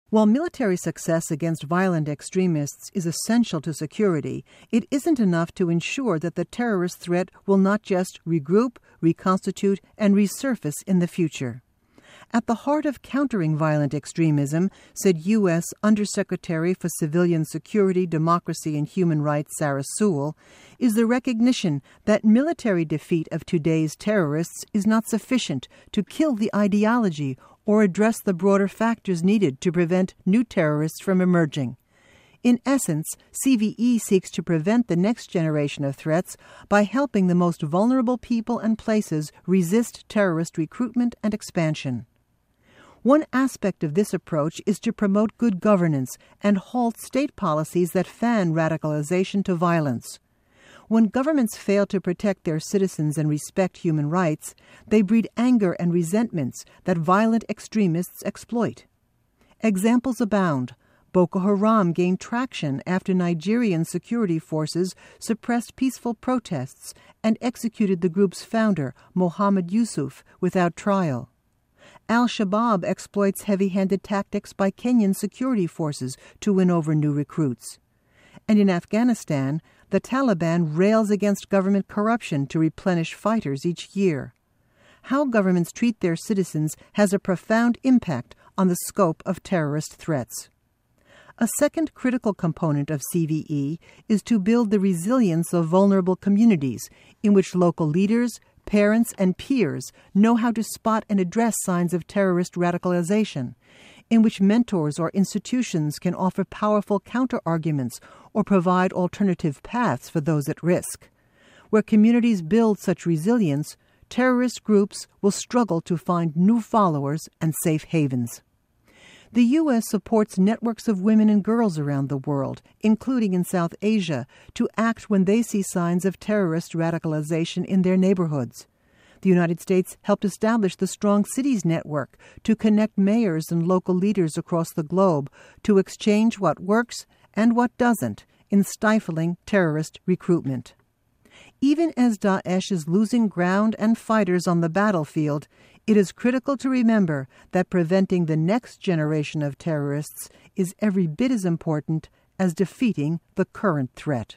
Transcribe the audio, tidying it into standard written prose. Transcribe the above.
While military success against violent extremists is essential to security, it isn't enough to ensure that the terrorist threat will not just regroup, reconstitute, and resurface in the future. At the heart of countering violent extremism, said U.S. Undersecretary for Civilian Security, Democracy, and Human Rights Sarah Sewell, is the recognition that military defeat of today's terrorists is not sufficient to kill the ideology or address the broader factors needed to prevent new terrorists from emerging. In essence, CVE seeks to prevent the next generation of threats by helping the most vulnerable people and places resist terrorist recruitment and expansion. One aspect of this approach is to promote good governance and halt state policies that fan radicalization to violence. When governments fail to protect their citizens and respect human rights, they breed anger and resentments that violent extremists exploit. Examples abound. Boko Haram gained traction after Nigerian security forces suppressed peaceful protests and executed the group's founder, Mohammed Yusuf, without trial. Al-Shabaab exploits heavy-handed tactics by Kenyan security forces to win over new recruits. And in Afghanistan, the Taliban rails against government corruption to replenish fighters each year. How governments treat their citizens has a profound impact on the scope of terrorist threats. A second critical component of CVE is to build the resilience of vulnerable communities in which local leaders, parents, and peers know how to spot and address signs of terrorist radicalization, in which mentors or institutions can offer powerful counter-arguments or provide alternative paths for those at risk. Where communities build such resilience, terrorist groups will struggle to find new followers and safe havens. The U.S. supports networks of women and girls around the world, including in South Asia, to act when they see signs of terrorist radicalization in their neighborhoods. The United States helped establish the Strong Cities Network to connect mayors and local leaders across the globe to exchange what works and what doesn't in stifling terrorist recruitment. Even as Daesh is losing ground and fighters on the battlefield, it is critical to remember that preventing the next generation of terrorists is every bit as important as defeating the current threat.